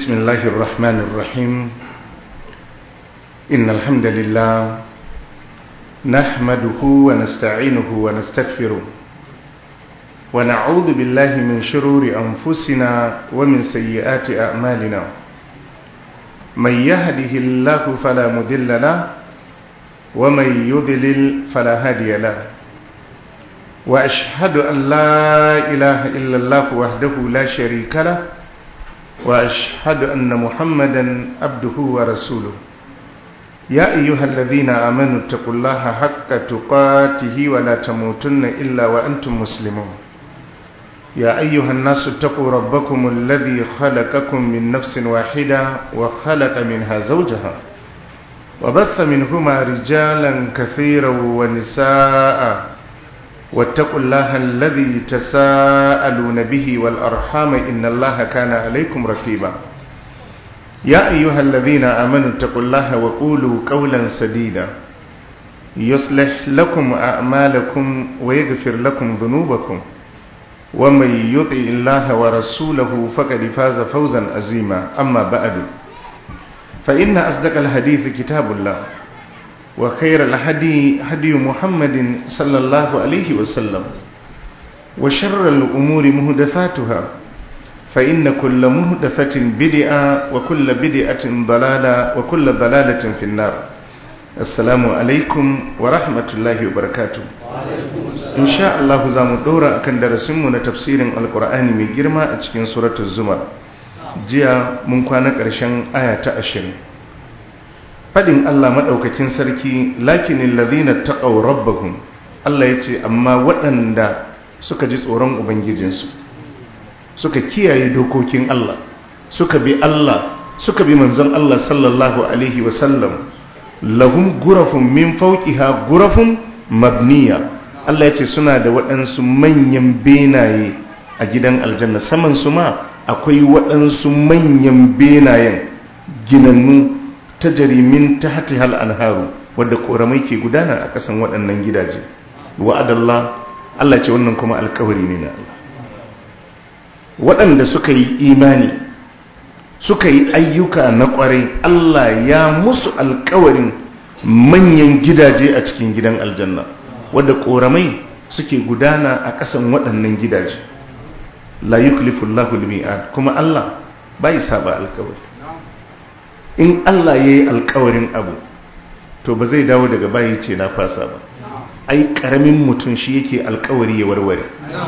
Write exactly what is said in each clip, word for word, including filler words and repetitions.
بسم الله الرحمن الرحيم إن الحمد لله نحمده ونستعينه ونستغفره ونعوذ بالله من شرور أنفسنا ومن سيئات أعمالنا من يهده الله فلا مضل له ومن يضلل فلا هادي له وأشهد أن لا إله إلا الله وحده لا شريك له وأشهد أن محمدا عبده ورسوله يا أيها الذين آمنوا اتقوا الله حق تقاته ولا تموتن إلا وأنتم مسلمون يا أيها الناس اتقوا ربكم الذي خلقكم من نفس واحدة وخلق منها زوجها وبث منهما رجالا كثيرا ونساء واتقوا الله الذي تساءلون به والأرحام إن الله كان عليكم رقيبا يا أيها الذين آمنوا اتقوا الله وقولوا قولا سديدا يصلح لكم أعمالكم ويغفر لكم ذنوبكم ومن يطع الله ورسوله فقد فاز فوزا عظيما أما بعد فإن أصدق الحديث كتاب الله وخير الهدي هدي محمد صلى الله عليه وسلم وشر الأمور محدثاتها فإن كل محدثة بدعة وكل بدعة ضلالة وكل ضلالة في النار. السلام عليكم ورحمة الله وبركاته. إن شاء الله زام دورا كان درسمنا تفسير القرآن من جرمى أتكين سورة الزمر جاء من كان قرشان آية عشرين fadin Allah madaukakin sarki lakinin ladhina taqaw rabbahum Allah yace amma waɗanda suka ji tsoron ubangijinsu suka kiyaye dokokin Allah suka bi Allah suka bi manzon Allah sallallahu alaihi wasallam lahum gurafun min fawqiha gurafun mabniya Allah yace suna da waɗansu manyan benaye a gidan aljanna saman su ma akwai waɗansu manyan benayen ginannu ta jarimin ta hati hal anharu wadda koramai ke gudana a kasan waɗannan gidaje wa'adallah Allah ce wannan kuma alkawari ne na Allah waɗanda suka yi imani suka yi ayyuka na ƙwarai Allah ya musu alkawarin manyan gidaje a cikin gidan aljanna wadda koramai suke gudana a kasan waɗannan gidaje la yuklifullahu al-mi'ad kuma Allah bai saba alkawari in Allah ya yi alkawarin abu to ba zai dawo daga bayi ce na fasa ba ai karamin mutum shi yake alkawari ya warware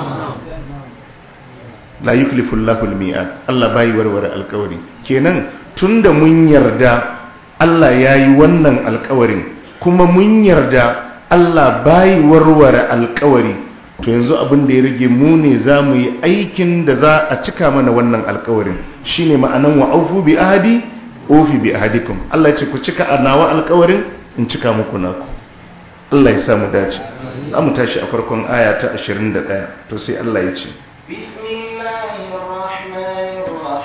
la yuklifullahu almi'ad Allah bai warware alkawari kenan tunda mun yarda Allah ya yi wannan alkawarin kuma mun yarda Allah bai warware alkawari to yanzu abin da ya rage mu ne za mu yi aikin da za a cika mana wannan alkawarin shine ma'anan wa aufu bi ahdi ofi bi ahadikum Allah ya ce ku cika nawa alƙawarin in cika muku naku Allah ya samu dace za mu tashi a farkon aya ta ashirin da ɗaya to sai Allah ya ce bismillahir rahmanir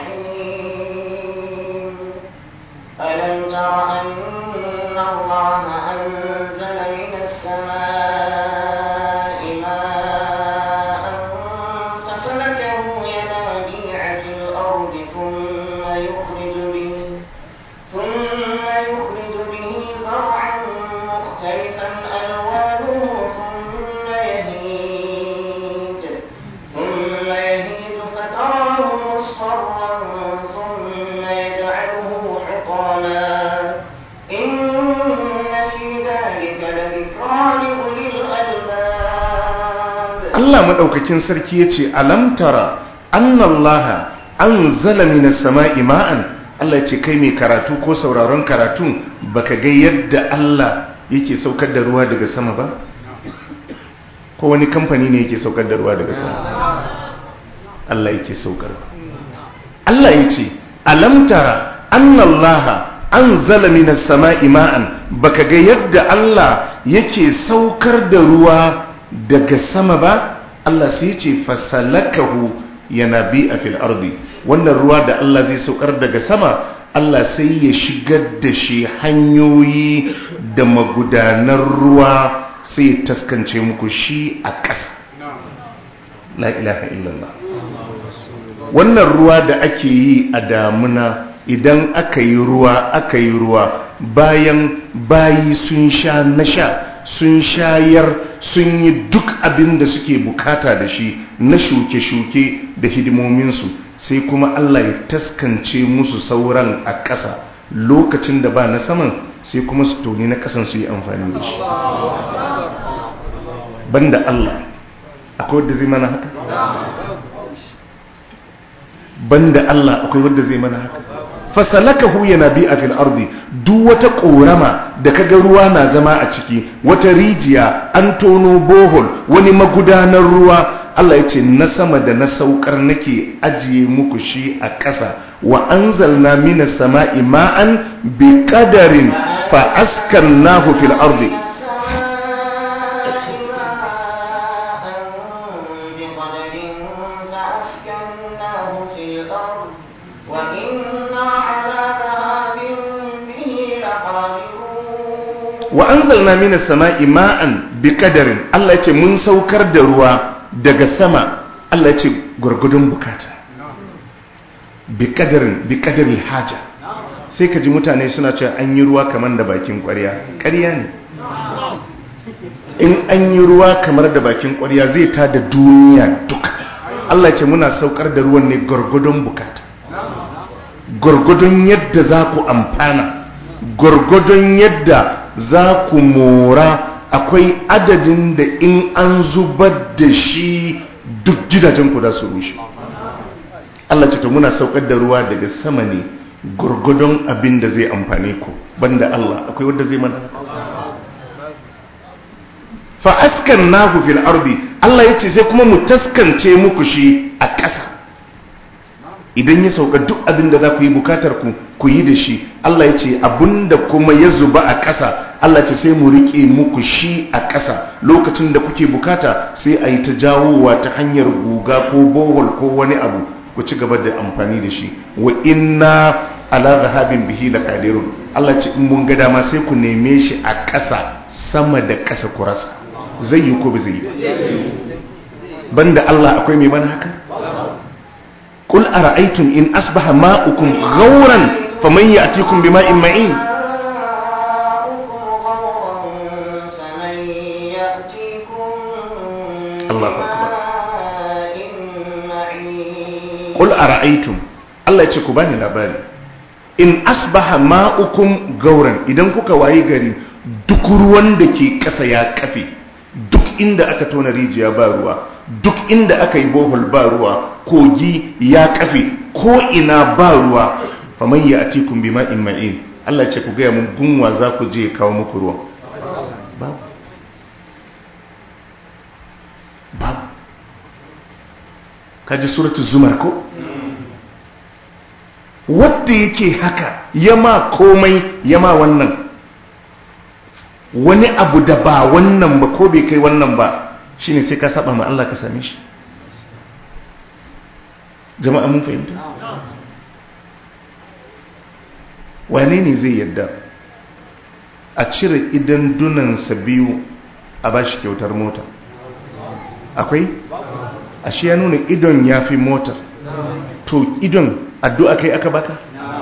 rahim alam tara anna allaha anzala minas samaa'i ma'an fasalakahu yanabi'a fil ardi thumma yukhriju bihi ثم يخرج به زرعا مختلفا ألوانه ثم يهيج ثم يهيج فتراه مصفرا ثم يجعله حطاما إن في ذلك لذكرى لأولي الألباب. الله مدوكاكين سركي يتي ألم ترى أن الله أنزل من السماء ماء Allah ya ce kai mai karatu ko sauraron karatu baka ga yadda Allah yake saukar da ruwa daga sama ba ko wani kamfani ne yake saukar da ruwa daga sama Allah yake saukar Allah ya ce alam tara anna Allah anzala minas sama'i ma'an baka ga yadda Allah yake saukar da ruwa daga sama ba Allah sai ya ce fasalakahu yanabi'a fil ardi wannan ruwa da Allah zai saukar daga sama Allah sai ya shigar da shi hanyoyi da magudanar ruwa sai ya taskance muku shi a ƙasa la ilaha illallah wannan ruwa da ake yi a damuna idan aka yi ruwa aka yi ruwa bayan bayi sun sha na sha sun shayar sun yi duk abin da suke bukata da shi na shuke-shuke da hidimominsu sai kuma Allah ya taskance musu sauran a ƙasa lokacin da ba na saman sai kuma su toni na ƙasan su yi amfani da shi. Banda Allah akwai wadda zai mana haka? Banda Allah akwai wadda zai mana haka? fasalakahu yanabi'a fil ardi, duk wata korama da kaga ruwa na zama a ciki, wata rijiya an tono bohol, wani magudanar ruwa, Allah ya ce na sama da na saukar nake ajiye muku shi a ƙasa. Wa anzalna minas sama'i ma'an bi qadarin fa askannahu fil ardi. Wa anzalna minas sama'i ma'an bi qadarin, Allah ya ce mun saukar da ruwa daga sama, Allah ya ce gurgudun bukata, bi qadarin bi qadaril haja. Sai ka ji mutane suna cewa an yi ruwa kamar da bakin ƙwarya. ƙarya ne. In an yi ruwa kamar da bakin ƙwarya zai ta da duniya duka. Allah ya ce muna saukar da ruwan ne gurgudun bukata, gurgudun yadda za ku amfana, gurgudun yadda za ku mora. Akwai adadin da in an zubar da shi duk gidajen ku da su rushe. Allah ce to muna saukar da ruwa daga sama ne gurgudun abin da zai amfane ku. Banda Allah akwai wanda zai mana fa askannahu fil ardi, Allah yace sai kuma mu taskance muku shi a ƙasa. Idan ya sauka duk abin da za ku yi bukatar ku ku yi da shi. Allah ya ce abinda kuma ya zuba a ƙasa, Allah ce sai mu riƙe muku shi a ƙasa. Lokacin da kuke bukata sai a yi ta jawowa ta hanyar guga ko bohol ko wani abu, ku ci gaba da amfani da shi. Wa inna ala zahabin bihi laqadirun, Allah ce in mun ga dama sai ku neme shi a ƙasa sama da ƙasa ku rasa. Zai yi ko ba zai yi? Banda Allah akwai mai mana haka? قل أرأيتم إن أصبح ماؤكم غورا فمن يأتيكم بماء معين. الله أكبر. قل أرأيتم، الله يتشكو باني لاباري، إن أصبح ماؤكم غورا، إذن كوكا واي غري duk ruwan da ke ƙasa ya kafe, duk inda aka tona rijiya ba ruwa, duk inda aka yi bohol ba ruwa, kogi ya kafe, ko ina ba ruwa, faman ya atikum bima in ma'in. Allah ce ku gaya mun gunwa za ku je kawo muku ruwa? Babu. Babu. Kaji suratul zumar ko? Wadda yake haka yama komai yama wannan, wani abu da ba wannan ba ko bai kai wannan ba, shine sai ka saba ma Allah ka same shi. Jama'a mun fahimta? Wane ne zai yadda a cire idan dunansa biyu a bashi kyautar mota? Akwai? Ashe ya nuna idon ya fi motar. To idon addu'a kai aka baka?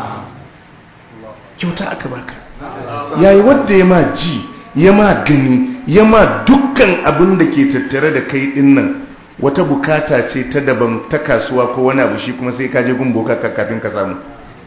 Kyauta aka baka. Yayi wadda ya ma ji, ya ma gani, ya ma dukkan abin da ke tattare da kai dinnan. Wata bukata ce ta daban ta kasuwa ko wani abu, shi kuma sai ka je gumboka kafin ka samu.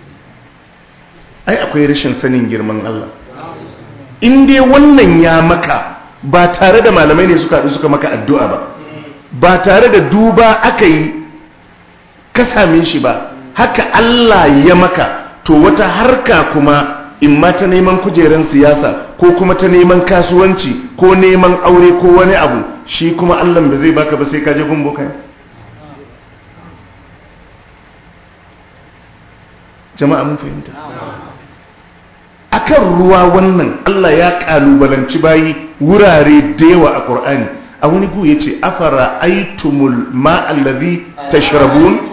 Ai akwai rashin sanin girman Allah. In dai wannan ya maka ba tare da malamai ne suka haɗu suka maka addu'a ba, ba tare da duba aka yi ka same shi ba, haka Allah ya maka, to wata harka kuma in ma ta neman kujeran siyasa ko kuma ta neman kasuwanci ko neman aure ko wani abu, shi kuma Allah ba zai baka ba sai ka je gumbo kai. Jama'a mun fahimta? Akan ruwa wannan Allah ya kalubalanci bayi wurare da yawa a Qur'ani. A wani gu yace afara aitumul ma allazi tashrabun.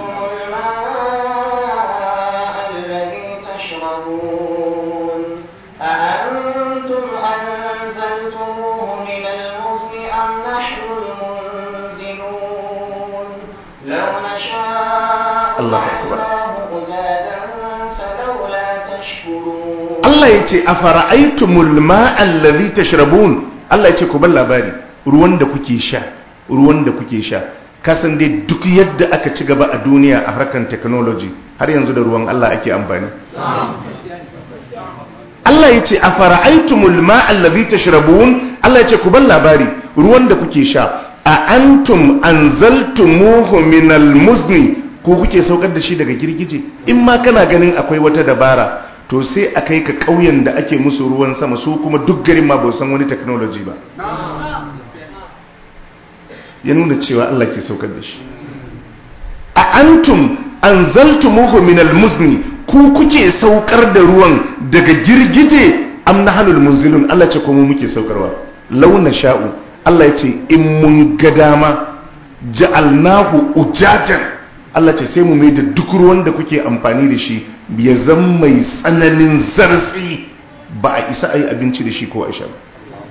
تشكرون Allah yace afara'aytumul ma'a allazi tashrabun Allah yace ku bar labari ruwan da kuke sha ruwan da kuke sha kasan dai duk yadda aka ci gaba a duniya a harkar technology har yanzu da ruwan Allah ake amfani Allah yace afara'aytumul ma'a allazi tashrabun Allah yace ku bar labari ruwan da kuke sha a antum anzaltumuhu minal muzni ko kuke saukar da shi daga girgije in ma kana ganin akwai wata dabara to sai a kai ka ƙauyen da ake musu ruwan sama su kuma duk garin ma ba san wani technology ba ya nuna cewa Allah ke saukar da shi a antum anzaltumuhu minal muzni ku kuke saukar da ruwan daga girgije am nahnul munzilun Allah ce ko mu muke saukarwa launa sha'u Allah ya ce in mun ga dama ja'alnahu ujajan Allah ce sai mu mai da duk ruwan da kuke amfani da shi ya zama mai tsananin zartsi ba a isa a yi abinci da shi ko a sha ba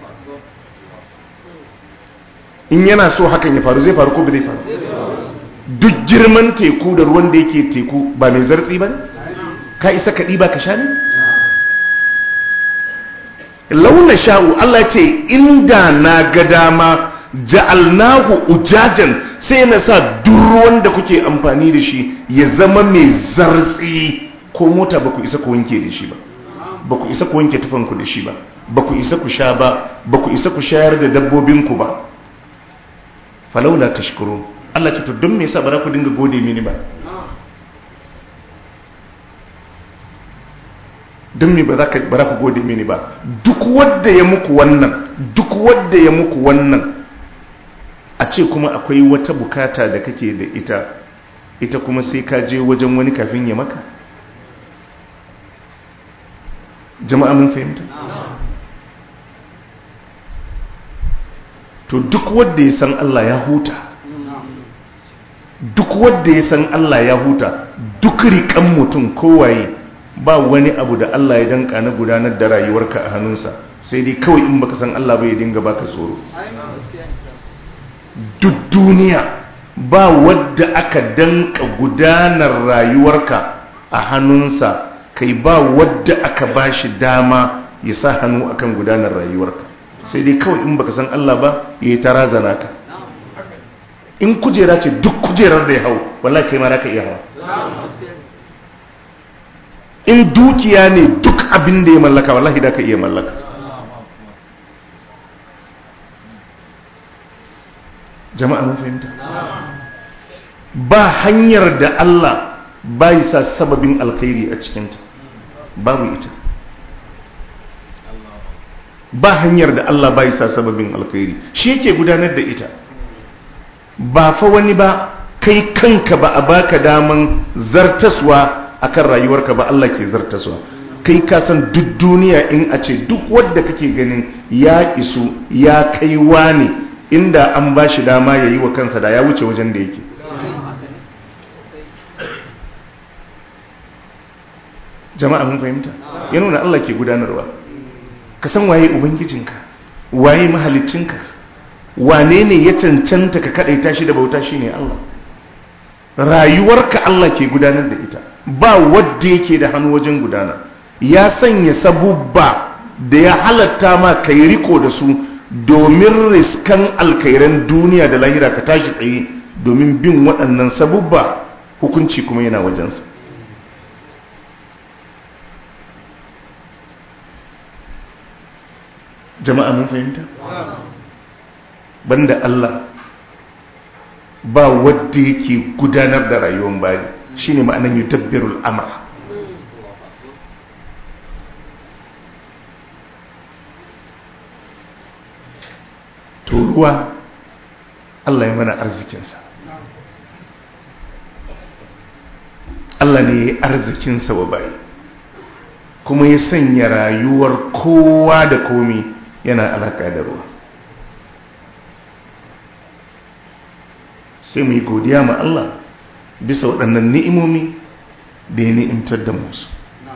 in yana so hakan ya faru zai faru ko ba zai faru duk girman teku da ruwan da yake teku ba mai zartsi ba ne ka isa ka ɗiba ka sha ne launa sha'u Allah ce inda na ga dama ja'alnahu ujajan sai na sa duk ruwan da kuke amfani da shi ya zama mai zartsi ko mota ba ku isa ku wanke da shi ba ba ku isa ku wanke tufanku da shi ba ba ku isa ku sha ba ba ku isa ku shayar da dabbobinku ba falaula tashkuru Allah ce to don me yasa ba za ku dinga gode mini ba don me ba za ku gode mini ba duk wanda ya muku wannan duk wanda ya muku wannan a ce kuma akwai wata bukata da kake da ita ita kuma sai ka je wajen wani kafin ya maka jama'a mun fahimta to duk wanda ya san Allah ya huta duk wanda ya san Allah ya huta duk rikan mutum kowaye ba wani abu da Allah ya danka na gudanar da rayuwarka a hannunsa sai dai kawai in baka san Allah ba ya dinga baka tsoro duk duniya ba wadda aka danka gudanar rayuwarka a hannunsa kai ba wadda aka bashi dama ya sa hannu akan gudanar rayuwarka sai dai kawai in baka san Allah ba ya yi tarazana ka in kujera ce duk kujerar da ya hau wallahi kai ma za ka iya hawa in dukiya ne duk abin da ya mallaka wallahi da ka iya mallaka jama'a mun fahimta ba hanyar da Allah bai sa sababin alkhairi a cikinta babu ita ba hanyar da Allah bai sa sababin alkhairi shi yake gudanar da ita ba fa wani ba kai kanka ba a baka daman zartaswa akan rayuwarka ba Allah ke zartaswa kai ka san duk duniya in a ce duk wanda kake ganin ya isu ya kai wani inda an ba shi dama ya yi wa kansa da ya wuce wajen da yake jama'a mun fahimta ya nuna Allah ke gudanarwa ka san waye ubangijinka waye mahaliccinka wane ne ya cancanta ka kadaita shi da bauta shine Allah rayuwarka Allah ke gudanar da ita ba wanda yake da hannu wajen gudana ya sanya sabubba da ya halatta ma kai riko da su domin riskan alkairan duniya da lahira ka tashi tsaye domin bin waɗannan sabubba hukunci kuma yana wajensa jama'a mun fahimta banda Allah ba wadda yake gudanar da rayuwar bayi shine ma'anar yudabbirul amr to ruwa Allah ya mana arzikinsa Allah ne ya yi arzikinsa wa bayi kuma ya sanya rayuwar kowa da komi yana alaka da ruwa sai mu yi godiya ma Allah bisa waɗannan ni'imomi da ya ni'imtar da musu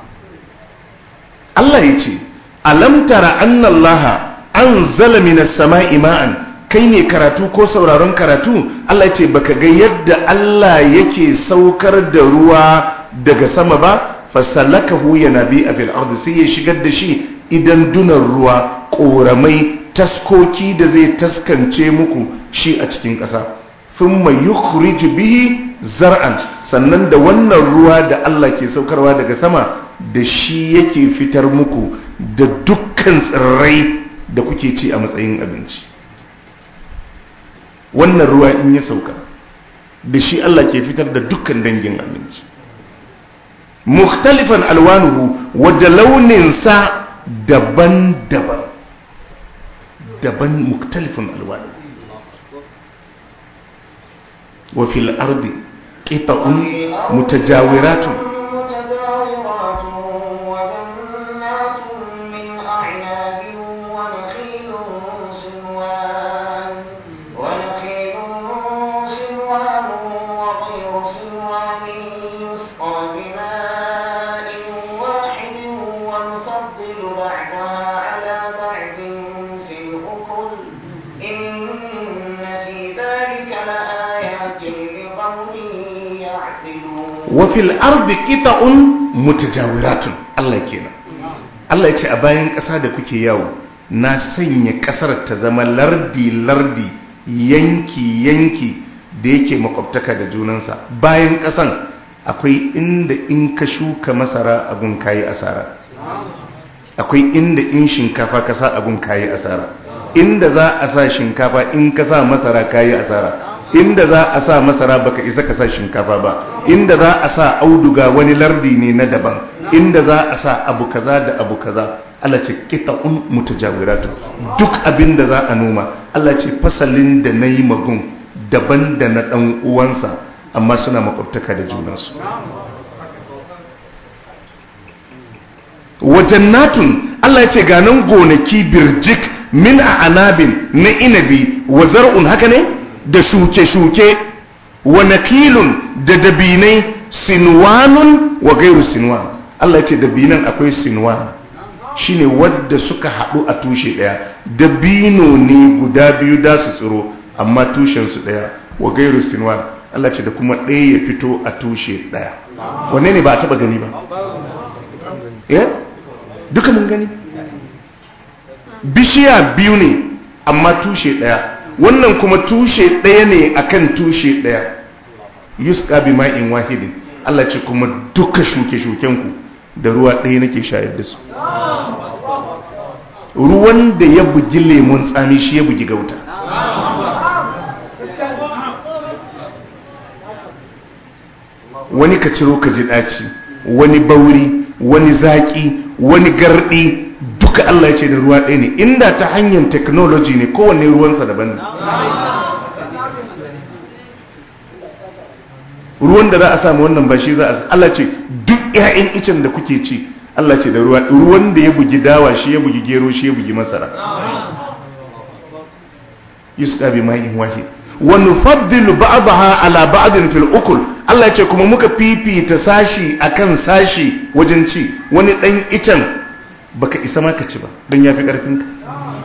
Allah ya ce alam tara anna Allah anzala minas sama'i ma'an kai ne karatu ko sauraron karatu Allah ya ce baka ga yadda Allah yake saukar da ruwa daga sama ba fasalakahu yanabi fil ardi sai ya shigar da shi idan dunar ruwa koramai taskoki da zai taskance muku shi a cikin ƙasa thumma yukhriju bihi zar'an sannan da wannan ruwa da Allah ke saukarwa daga sama da shi yake fitar muku da dukkan tsirrai da kuke ci a matsayin abinci. Wannan ruwa in ya sauka da shi Allah ke fitar da dukkan dangin abinci. Mukhtalifan alwanuhu wadda launinsa daban-daban daban mukhtalifan alwanuhu wa fil ardi qita'un mutajawiratun wafil ardi qita'un mutajawiratun. Allah kenan. Allah ya ce a bayan ƙasa da kuke yawo na sanya ƙasar ta zama lardi lardi yanki yanki da yake makwabtaka da junansa. Bayan ƙasan akwai inda in ka shuka masara abun kayi asara, akwai inda in shinkafa ka sa abun kayi asara, inda za a sa shinkafa in ka sa masara kayi asara, inda za a sa masara baka isa ka sa shinkafa ba, inda za a sa auduga wani lardi ne na daban, inda za a sa abu kaza da abu kaza. Allah ce qita'un mutajawiratu. Duk abin da za a noma Allah ce fasalin da nayi magun daban da na dan uwansa amma suna makwabtaka da junansu. Wajannatun Allah ya ce ganan gonaki birjik min a anabin na inabi wa zar'un, haka ne, da shuke-shuke, wa nakilun da dabinai, sinwanun wa gairu sinwan. Allah ya ce dabinan akwai sinwan shine wadda suka haɗu a tushe ɗaya, dabino ne guda biyu da su tsiro amma tushensu ɗaya, wa gairu sinwan. Allah ce da kuma ɗaya ya fito a tushe ɗaya. Wanne ne ba a taɓa gani ba? eh duka mun gani. Bishiya biyu ne amma tushe ɗaya, wannan kuma tushe ɗaya ne akan tushe ɗaya. Yusqa bi ma'in wahidin. Allah ce kuma duka shuke-shukenku da ruwa ɗaya nake shayar da su. Ruwan da ya bugi lemon tsami shi ya bugi gauta. Wani ka ciro ka ji ɗaci, wani bauri, wani zaƙi, wani garɗi, duka Allah ya ce da ruwa ɗaya ne. Inda ta hanyar technology ne kowanne ruwansa daban ne. Ruwan da za a samu wannan ba shi za a, Allah ce duk ƴaƴan icen da kuke ci Allah ce da ruwa, ruwan da ya bugi dawa shi ya bugi gero shi ya bugi masara. Yusqa bi ma'in wahid wa nufaddilu ba'daha ala ba'din fil ukul. Allah ya ce kuma muka fifita sashi akan sashi wajen ci. Wani dan icen baka isa ma ka ci ba dan yafi karfin ka.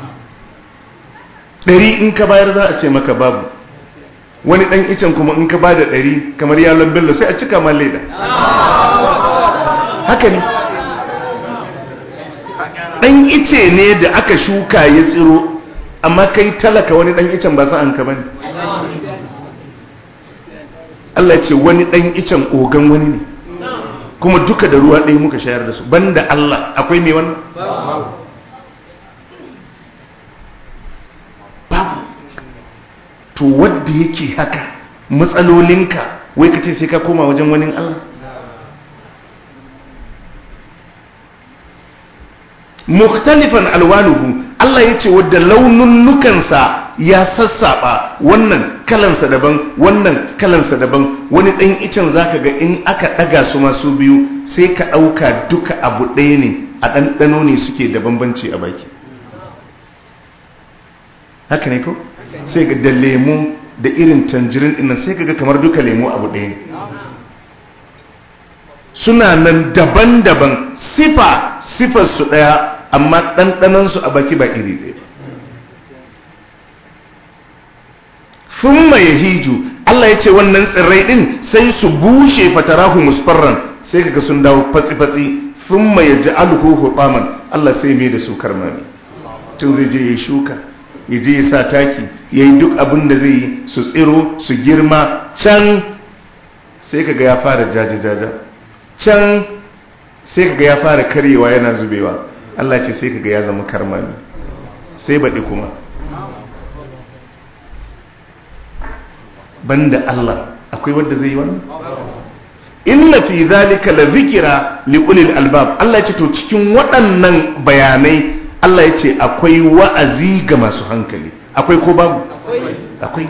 Dari in ka bayar za a ce maka babu. Wani dan icen kuma in ka bada dari kamar yalon bello sai a cika ma leda. Haka ne. Dan ice ne da aka shuka ya tsiro amma kai talaka wani dan icen ba sa'an ka bane. Allah ce wani dan icen ogan wani ne kuma duka da ruwa ɗaya muka shayar da su. Banda Allah akwai mai wannan? Babu. To wadda yake haka matsalolinka wai kace sai ka koma wajen wani Allah? Mukhtalifan alwanuhu. Allah ya ce wadda laununnukansa ya sassaba, wannan kalansa daban wannan kalansa daban. Wani ɗan icen zaka ga in aka ɗaga su masu biyu sai ka ɗauka duka abu ɗaya ne, a ɗanɗano ne suke da bambanci a baki. Haka ne ko? Sai ga da lemu da irin tanjirin ɗinnan sai ka ga kamar duka lemu abu ɗaya ne. Suna nan daban-daban, sifa sifarsu ɗaya amma ɗanɗanansu a baki ba iri ɗaya. Thumma yahiju, Allah ya ce wannan tsirrai din sai su bushe fatarahu musfarran, sai kaga sun dawo fatsi-fatsi, thumma yaj'aluhu hutaman, Allah sai mai da su karmami. Tun zai je ya shuka, ya je ya sa taki, ya yi duk abin da zai yi, su tsiro su girma, can sai kaga ya fara jaja-jaja, can sai kaga ya fara karyewa yana zubewa. Allah ce sai kaga ya zama karmami, sai baɗi kuma. Banda Allah akwai wanda zai yi wannan? Inna fi zalika la zikra li ulil albab. Allah ya ce to cikin waɗannan bayanai Allah ya ce akwai wa'azi ga masu hankali. Akwai ko babu? Akwai.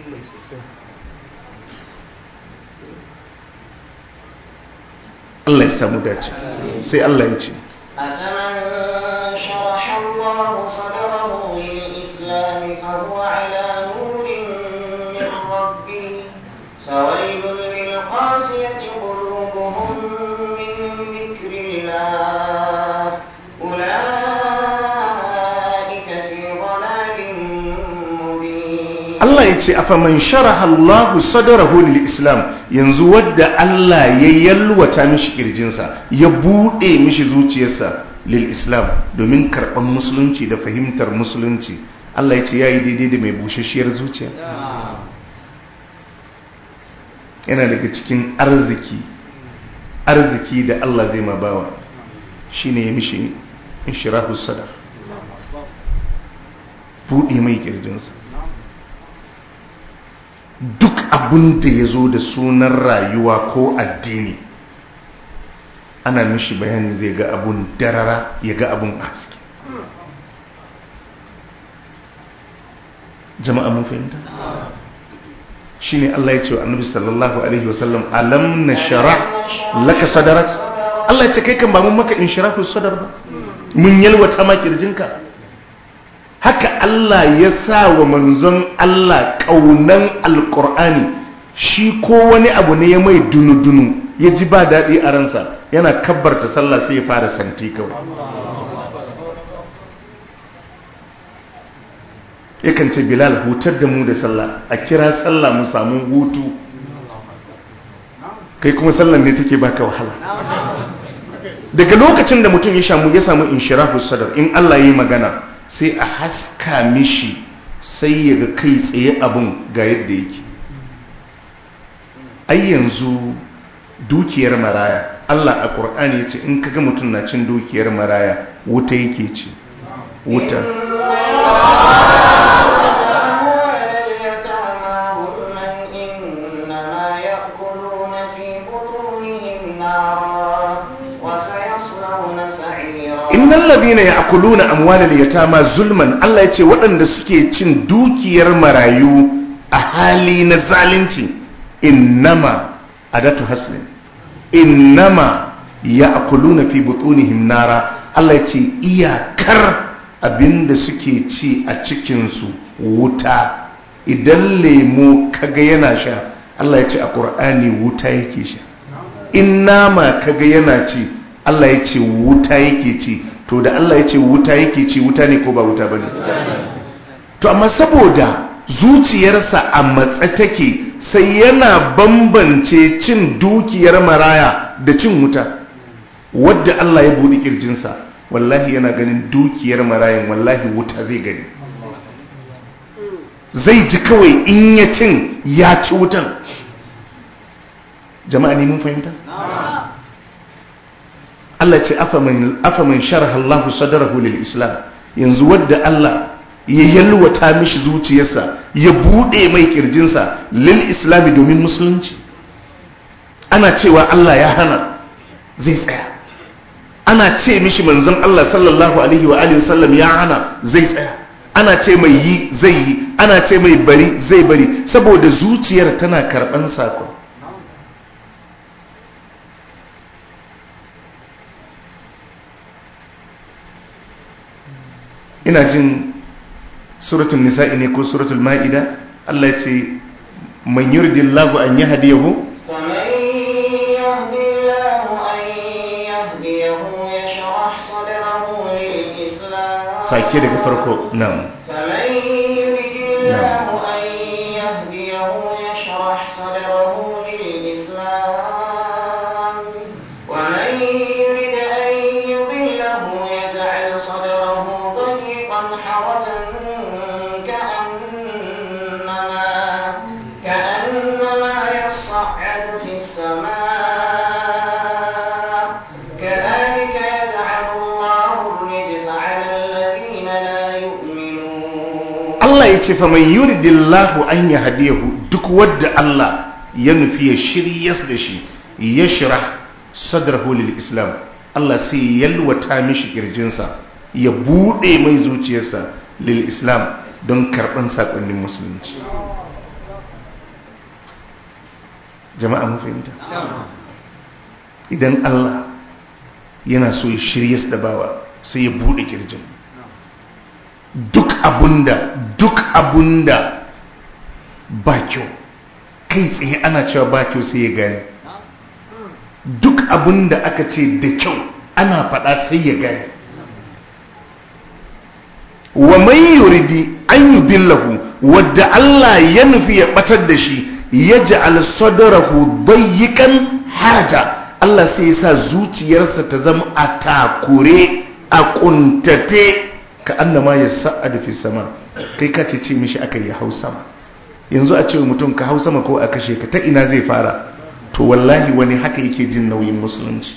Allah ya samu dace. Sai Allah ya ce أفمن شرح الله صدره للإسلام فهو على نور من ربه فويل للقاسية قلوبهم من ذكر الله أولئك في ضلال مبين. Allah ya ce afaman sharaha Allahu sadrahu lil Islam, yanzu wadda Allah ya yalwata mishi kirjinsa, ya bude mishi zuciyarsa lil Islam domin karban musulunci da fahimtar musulunci, Allah ya ce yayi daidai da mai bushashiyar zuciya. Yana daga cikin arziki arziki da Allah zai ma bawa shine ya mishi inshirahu sadar, bude mai kirjinsa. Duk abin da ya zo da sunan rayuwa ko addini ana mishi bayani, zai ga abun darara, ya ga abun haske. Jama'a mun fahimta? Shine Allah ya ce wa Annabi sallallahu alaihi wasallam alam nashrah laka sadrak. Allah ya ce kai kan ba mun maka inshirahu sadar ba, mun yalwata ma kirjinka. Haka Allah ya sa wa manzon Allah ƙaunan alƙur'ani, shi ko wani abu ne ya mai dunu-dunu ya ji ba daɗi a ransa, yana kabbarta sallah sai ya fara santi kawai. Yakan ce Bilal, hutar da mu da sallah, a kira sallah mu samu hutu, kai kuma sallan ne take baka wahala. Daga lokacin da mutum ya samu inshirahu sadar, in Allah ya yi magana sai a haska mishi, sai ya ga kai tsaye abun ga yadda yake. Ai yanzu dukiyar maraya, Allah a Qur'ani ya ce in kaga mutum na cin dukiyar maraya wuta yake ci, wuta. Innal ladhina ya'kuluna amwalal yatama zulman, Allah yace waɗanda suke cin dukiyar marayu a hali na zalunci, innama adatu haslin, innama ya'kuluna fi butunihim nara. Allah yace iyakar abinda suke ci a cikin su wuta. Idan lemo kaga yana sha, Allah yace a Qur'ani wuta yake sha. In nama kaga yana ci, Allah ya ce wuta yake ci. To da Allah ya ce wuta yake ci, wuta ne ko ba wuta bane? To amma saboda zuciyarsa a matsa take, sai yana bambance cin dukiyar maraya da cin wuta. Wadda Allah ya buɗe kirjinsa, wallahi yana ganin dukiyar marayan, wallahi wuta zai gani. Zai ji kawai in ya cin ya ci wutan. Jama'a ne mun fahimta? Allah ce afaman sharha Allahu sadrahu lil Islam, yanzu wadda Allah ya yalwata mishi zuciyarsa, ya bude mai kirjinsa lil Islam domin musulunci. Ana cewa Allah ya hana, zai tsaya. Ana ce mishi manzon Allah sallallahu alaihi wa alihi wasallam ya hana, zai tsaya. Ana ce mai yi, zai yi. Ana ce mai bari, zai bari, saboda zuciyar tana karban sako. Ina jin suratul nisa'i ne ko suratul ma'ida, Allah ya ce man yuridillahu an yahdiyahu faman yahdillahu an yahdiyahu yashrah sadrahu lil islam. Sake daga farko. Na'am. faman yuridillahu an yahdiyahu yashrah صدره للإسلام ومن يرد أن يضله يجعل صدره ضيقا حرجا كأنما كأنما يصعد في السماء كذلك يجعل الله الرجس على الذين لا يؤمنون. Allah ya ce fa man yuridillahu an yahdiyahu, duk wanda Allah ya nufi ya shiryas da shi, yashrah sadrahu lil islam, Allah sai ya yalwata mishi kirjinsa, ya bude mai zuciyarsa lil islam don karban sakonnin musulunci. Jama'a mun fahimta? Idan Allah yana so ya shiryas da bawa sai ya bude kirjin. Duk abunda duk abunda ba kyau kai tsaye ana cewa ba kyau sai ya gane. Duk abunda aka ce da kyau ana faɗa sai ya gane. Wa man yuridi an yudillahu, wadda Allah ya nufi ya batar da shi, yaj'al sadrahu dayyikan haraja, Allah sai ya sa zuciyarsa ta zama a takure, a kuntate, ka annama ya sa'adu fi sama. Kai ka ce ce mishi aka yi hau sama. Yanzu a ce mutum ka hau sama ko a kashe ka, ta ina zai fara? To wallahi wani haka yake jin nauyin musulunci.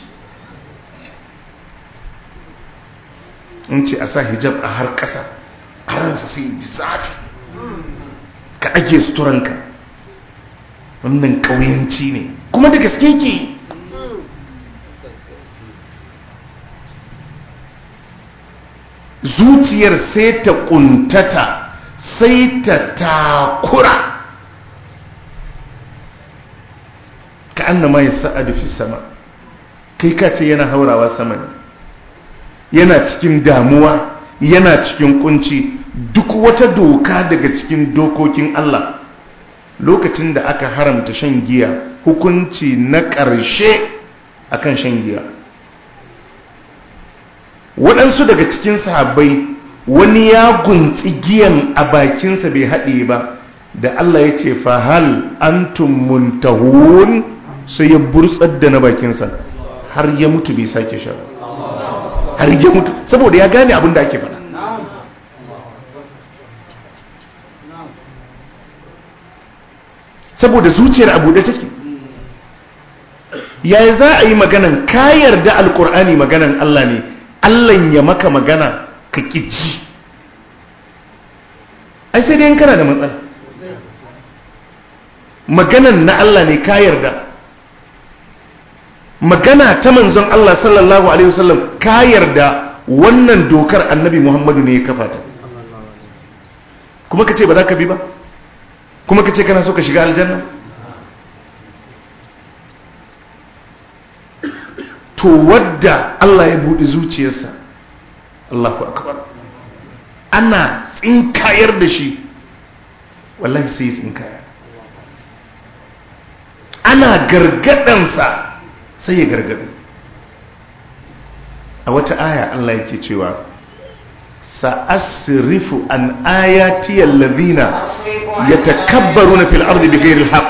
In ce a sa hijab a har ƙasa, a ransa sai ji zafi, ka ɗage suturanka. Wannan ƙauyanci ne, kuma da gaske ke. Zuciyar sai ta ƙuntata, sai ta takura, ka annama ya sa'adu fi sama. Kai ka ce yana haurawa sama ne, yana cikin damuwa, yana cikin kunci. Duk wata doka daga cikin dokokin Allah, lokacin da aka haramta shan giya, hukunci na ƙarshe akan shan giya, waɗansu daga cikin sahabbai wani ya guntsi giyan a bakinsa bai haɗe ba, da Allah ya ce fa hal antum muntahun, sai ya burtsar da na bakinsa har ya mutu bai sake sha, har ya mutu, saboda ya gane abin da ake faɗa. Saboda zuciyar abu da take. Yaya za a yi maganan ka yarda alkur'ani maganan Allah ne, Allah ya maka magana ka ƙiji? Ai sai dai kana da matsala. Maganan na Allah ne ka yarda, magana ta manzon Allah sallallahu alaihi wasallam ka yarda, wannan dokar annabi Muhammadu ne ya kafa ta, kuma ka ce ba za ka bi ba, kuma ka ce kana so ka shiga aljanna? To wadda Allah ya buɗe zuciyarsa, Allahu akbar, ana tsinkayar da shi, wallahi sai tsinkaya, ana gargadansa sai ya gargadu. A wata aya Allah yake cewa sa'asrifu an ayati alladhina yatakabbaruna fil ardi bighayri alhaqq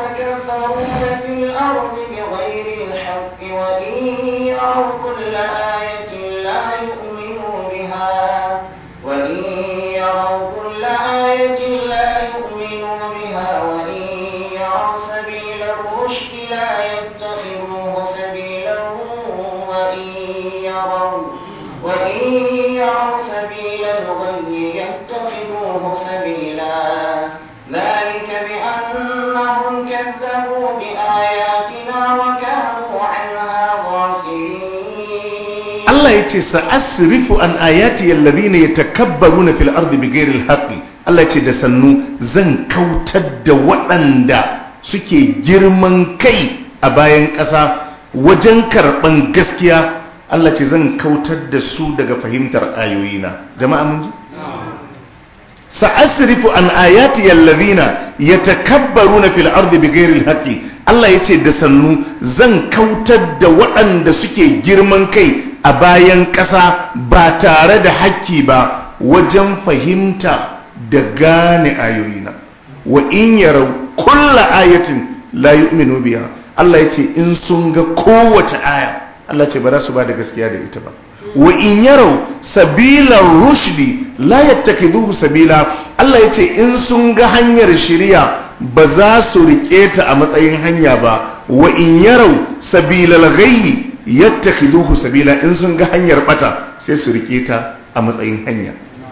Allah ya ce sa'asrifu an ayati alladhina yatakabbaruna fil ardi bighairi alhaqi. Allah ya ce da sannu zan kautar da waɗanda suke girman kai a bayan ƙasa wajen karɓan gaskiya. Allah ce zan kautar da su daga fahimtar ayoyina. Jama'a mun ji? Sa'asrifu an ayati alladhina yatakabbaruna fil ardi bighairi alhaqi. Allah ya ce da sannu zan kautar da waɗanda suke girman kai a bayan ƙasa ba tare da haƙƙi ba wajen fahimta da gane ayoyina. Wa in yarau kulla ayatin la yu'minu biha Allah ya ce in sun ga kowace aya Allah ce ba za su ba da gaskiya da ita ba wa in yarau sabila rushdi la yattakiduhu sabila Allah ya ce in sun ga hanyar shari'a ba za su rike ta a matsayin hanya ba wa in yarau sabilal ghayyi yattakiduhu sabila in sun ga hanyar bata sai su rike ta a matsayin hanya.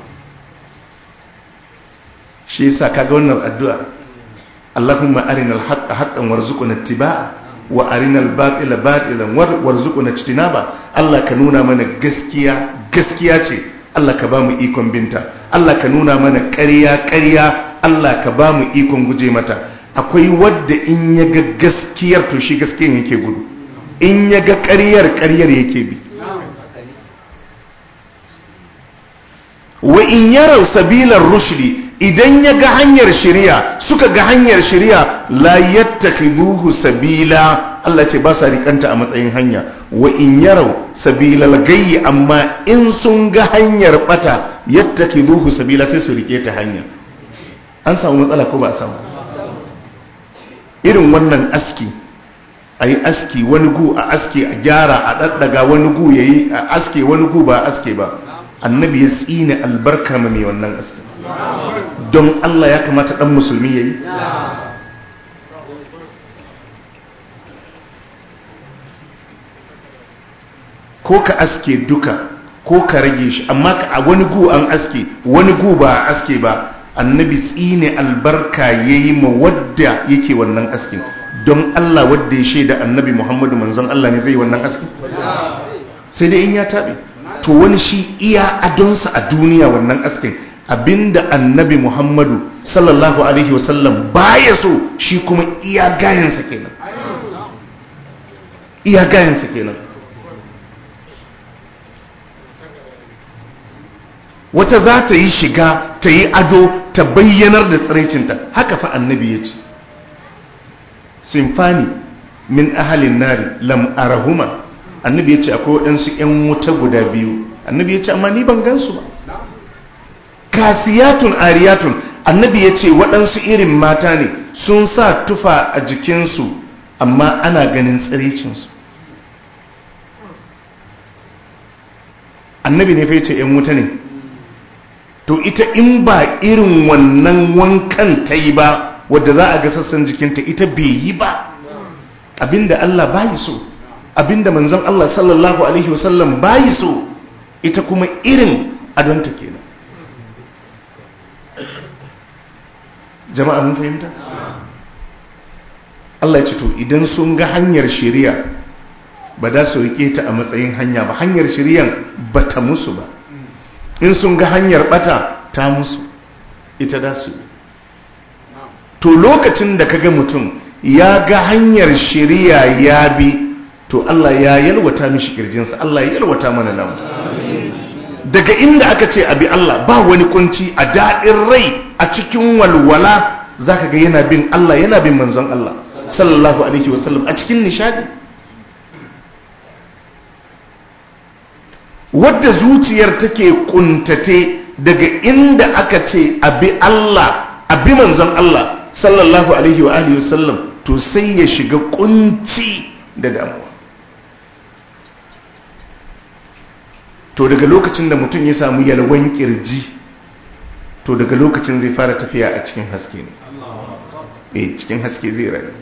Shi yasa kaga wannan addu'a Allahumma arinal haqqa haqqan warzuqna ittiba'a wa arinal batila batilan warzuqna ijtinaba. Allah ka nuna mana gaskiya gaskiya ce, Allah ka bamu ikon binta. Allah ka nuna mana ƙarya ƙarya, Allah ka bamu ikon guje mata. Akwai wadda in ya ga gaskiyar to shi gaskiyar yake gudu, in ya ga ƙaryar ƙaryar yake bi. Wa in yarau sabilar rushdi, idan ya ga hanyar shari'a suka ga hanyar shari'a la yattakhidhuhu sabila, Allah ce ba sa rikanta a matsayin hanya. Wa in yarau sabilal gayyi, amma in sun ga hanyar bata yattakhidhuhu sabila sai su rike ta hanya. An samu matsala ko ba a samu? Irin wannan aski, ayi aski wani gu a aski a gyara a daddaga, wani gu yayi a aske wani gu ba a aske ba. Annabi ya tsine albarka ma mai wannan aski. Don Allah ya kamata dan musulmi yayi? Ko ka aske duka ko ka rage shi, amma ka a wani gu an aske wani gu ba a aske ba. Annabi tsine albarka yayi ma wadda yake wannan askin. Don Allah wadda ya shaida annabi Muhammadu manzon Allah ne zai wannan askin? Sai dai in ya tabe. To wani shi iya adonsa a duniya wannan askin, abinda annabi Muhammadu sallallahu alaihi wasallam baya so shi kuma iya gayansa kenan, iya gayansa kenan. Wata za ta yi shiga ta yi ado ta bayyanar da tsiraicinta, haka fa annabi ya ce sinfani min ahalin nari lam arahuma. Annabi ya ce akwai waɗansu 'yan wuta guda biyu, annabi ya ce amma ni ban gansu ba. Kasiyatun ariyatun, annabi ya ce waɗansu irin mata ne sun sa tufa a jikinsu amma ana ganin tsiricinsu. Annabi ne fa ya ce 'yan wuta ne. To ita in ba irin wannan wankan ta yi ba wadda za a ga sassan jikinta, ita bai yi ba. Abinda Allah bayi so, abinda manzon Allah sallallahu alaihi wasallam bayi so, ita kuma irin adonta kenan. Jama'a mun fahimta? Allah ya ce to idan sun ga hanyar shari'a ba da su rike ta a matsayin hanya ba, hanyar shari'an ba ta musu ba. In sun ga hanyar bata ta musu, ita da su. To lokacin da kaga mutum ya ga hanyar shari'a ya bi, to Allah ya yalwata mishi kirjinsa, Allah ya yalwata mana namu. Daga inda aka ce abi Allah ba wani kunci, a daɗin rai, a cikin walwala, zaka ga yana bin Allah, yana bin manzon Allah sallallahu alaihi wasallam a cikin nishadi. Wadda zuciyar take kuntate daga inda aka ce abi Allah, abi manzon Allah sallallahu alaihi wa alihi wasallam, to sai ya shiga kunci da damuwa. To daga lokacin da mutum ya samu yalwan kirji, to daga lokacin zai fara tafiya a cikin haske ne. Eh, cikin haske zai rayu.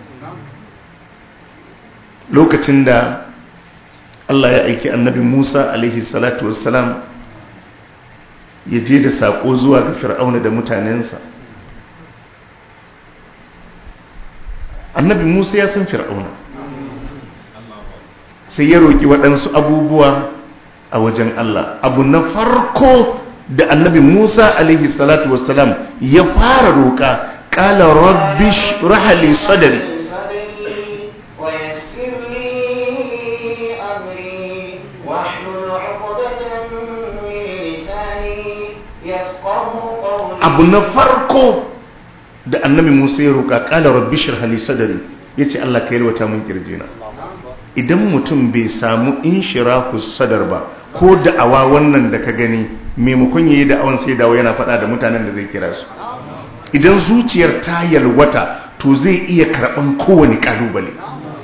Lokacin da Allah ya aiki annabi Musa alaihi salatu wassalam ya je da saƙo zuwa ga Fir'auna da mutanensa. Annabi Musa ya san Fir'auna, sai ya roƙi waɗansu abubuwa a wajen Allah. Abu na farko da annabi Musa alaihi salatu wassalam ya fara roƙa, ƙala rabbi shrah li sadri abu na farko da annabi Musa ya roƙa, ƙala rabbi shrah li sadri, yace Allah ka yalwata min kirjina. Idan mutum bai samu inshirahu sadar ba, ko da'awa wannan da ka gani, maimakon yayi da'awan sai dawo yana faɗa da mutanen da zai kira su. Idan zuciyar ta yalwata, to zai iya karban kowane kalubale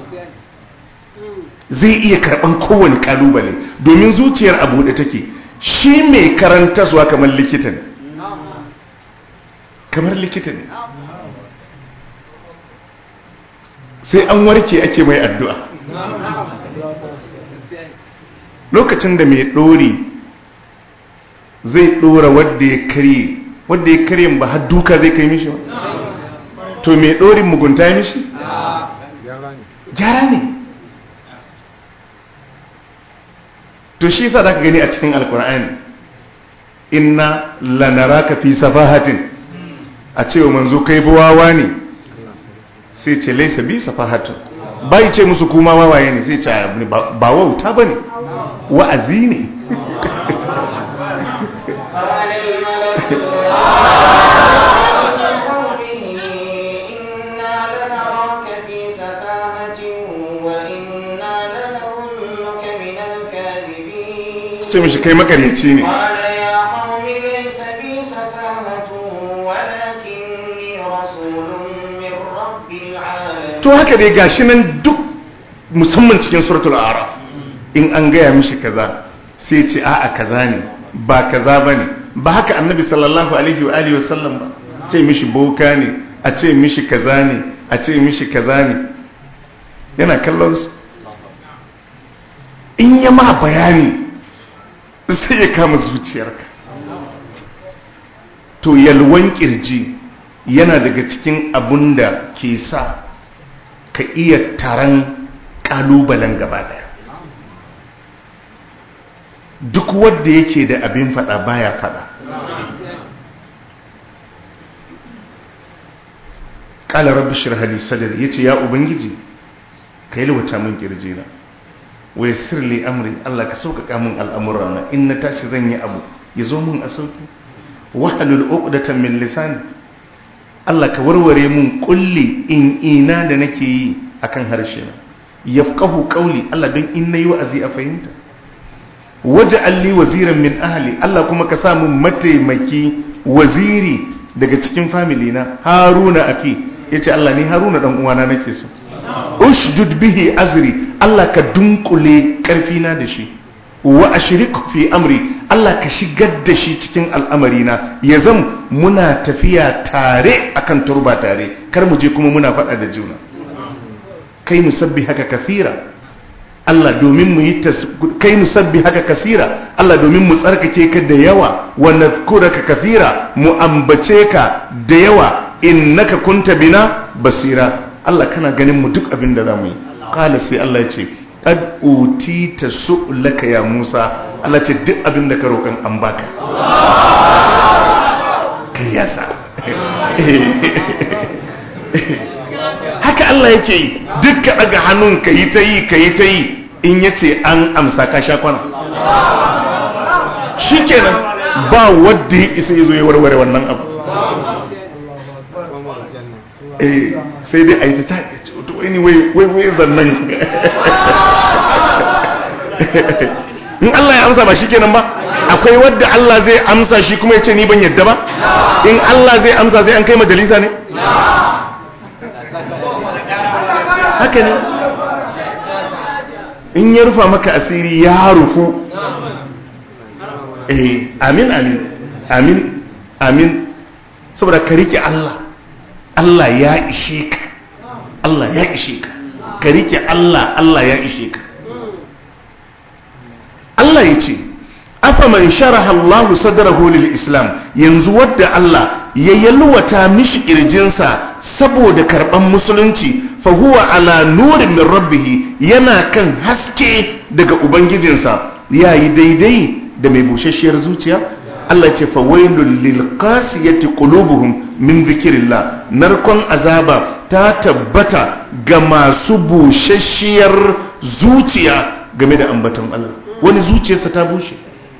zai iya karban kowane kalubale domin zuciyar abu da take shi mai karantaswa kamar likita ne kamar likita ne sai an warke ake mai addu'a lokacin da mai ɗori zai ɗora wadda ya karye wadda ya karye ba har duka zai kai mishi ba to mai ɗorin mugunta ya mishi gyara ne to shi sa da ka gani a cikin alkur'ani inna lanaraka fi safahatin a cewa manzo kai bawawa ne sai ce laisa bi safahatin bai ce musu kuma wawaye ne sai ce ba wauta bane wa'azi ne ce mishi kai makaryaci ne to haka dai gashi nan duk musamman cikin suratul a'raf in an gaya mishi kaza sai ce a'a kaza ne ba kaza bane ba haka annabi sallallahu alaihi wa alihi wasallam ba ce mishi boka ne a ce mishi kaza ne a ce mishi kaza ne yana kallon su in ya ma bayani sai ya kama zuciyarka to yalwan kirji yana daga cikin abun da ke sa ka iya taron kalubalen gaba daya duk wanda yake da abin fada baya fada qala rabbi shrah li sadri yace ya ubangiji kai lwata min kirjina wai sirli amri Allah ka sauƙaƙa min al'amurana in na tashi zan yi abu ya zo min a sauƙi wahalul uqdatan min lisani Allah ka warware min kulli in ina da nake yi akan harshe na yafqahu qawli Allah don in nayi wa'azi a fahimta waj'al li waziran min ahli Allah kuma ka sa min mataimaki waziri daga cikin family na Haruna aki yace Allah ni Haruna dan uwana nake so ushdud bihi azri Allah ka dunkule karfina da shi wa ashriku fi amri Allah ka shigar da shi cikin al'amarina ya zam muna tafiya tare akan turba tare kar mu je kuma muna faɗa da juna kai nusabbi haka kafira Allah domin mu yi kai nusabbi haka kasira Allah domin mu tsarkake ka da yawa wa nadhkuraka kafira mu ambace ka da yawa innaka kunta bina basira Allah kana ganin mu duk abin da zamu yi kala sai Allah ya ce qad utita su'laka ya Musa Allah ce duk abin da ka roƙan an baka kai yasa haka Allah yake yi duk ka daga hannun ka yi ta yi ka yi ta yi in yace an amsa ka sha kwana shikenan ba wanda ya isa yazo ya warware wannan abu eh sai dai ai ta to anyway wai wai zannan in Allah ya amsa ba shikenan ba akwai wanda Allah zai amsa shi kuma yace ni ban yadda ba in Allah zai amsa sai an kai majalisa ne haka ne in ya rufa maka asiri ya rufu eh amin amin amin amin saboda ka rike Allah Allah ya ishe ka Allah ya ishe ka ka rike Allah Allah ya ishe ka Allah ya ce afaman sharaha Allahu sadrahu lil Islam yanzu wadda Allah ya yalwata mishi kirjinsa saboda karban musulunci fa huwa ala nurin min rabbih yana kan haske daga ubangijinsa yayi daidai da mai bushashiyar zuciya Allah ce fa wailul lil qasiyati qulubuhum min dhikrillah narkon azaba ta tabbata ga masu bushashiyar zuciya game da ambaton Allah wani zuciyarsa ta bushe